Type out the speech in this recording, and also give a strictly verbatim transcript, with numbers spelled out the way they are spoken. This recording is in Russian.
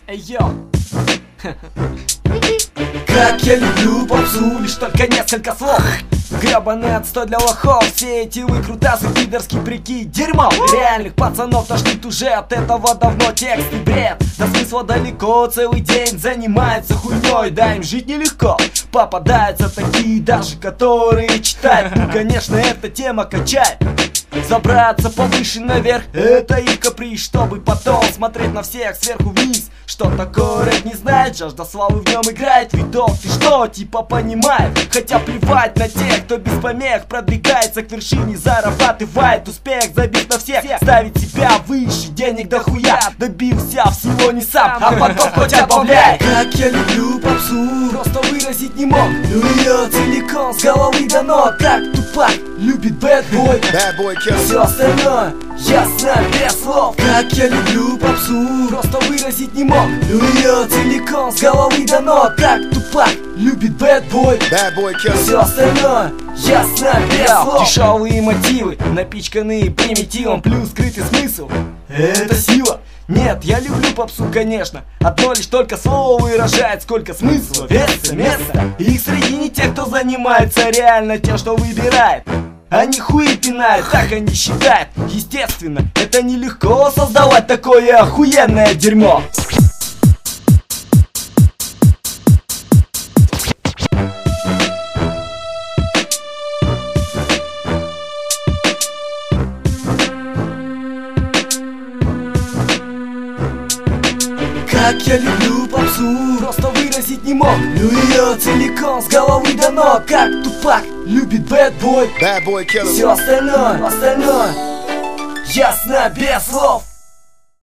Эй, йо! Как я люблю попсу, лишь только несколько слов. Гребаный отстой для лохов. Все эти выкрутасы, пидорский прикид, дерьмо. Реальных пацанов тошнит уже от этого давно. Текст и бред, до смысла далеко. Целый день занимается хуйней, да им жить нелегко. Попадаются такие даже, которые читают. Ну, конечно, эта тема качает. Забраться повыше наверх, это их каприз, чтобы потом смотреть на всех сверху вниз. Что такое рэп не знает, жажда славы в нем играет. Видок, ты что, типа понимает? Хотя плевать на тех, кто без помех продвигается к вершине, зарабатывает успех, забив на всех. Ставить себя выше, денег дохуя, добился всего не сам, а потом хоть обавляй. Как я люблю попсу, просто выразить не мог. Ее целиком с головы до ног, как Тупак любит bad boy. Bad boy killer. Все остальное ясно без слов. Как я люблю попсу, просто выразить не мог. Ее целиком с головы до ног, как Тупак любит bad boy. Bad boy killer. Все остальное ясно без слов. Дешевые мотивы, напичканные примитивом, плюс скрытый смысл. Это сила. Нет, я люблю попсу, конечно. Одно лишь только слово выражает, сколько смысла, веса, места. И среди не тех, кто занимается реально тем, что выбирает. Они хуи пинают, так они считают. Естественно, это нелегко создавать такое охуенное дерьмо. Как я люблю попсу, просто выразить не мог. Ее целиком с головы до ног, как Тупак любит bad boy. Bad boy killer. Все остальное, остальное ясно без слов.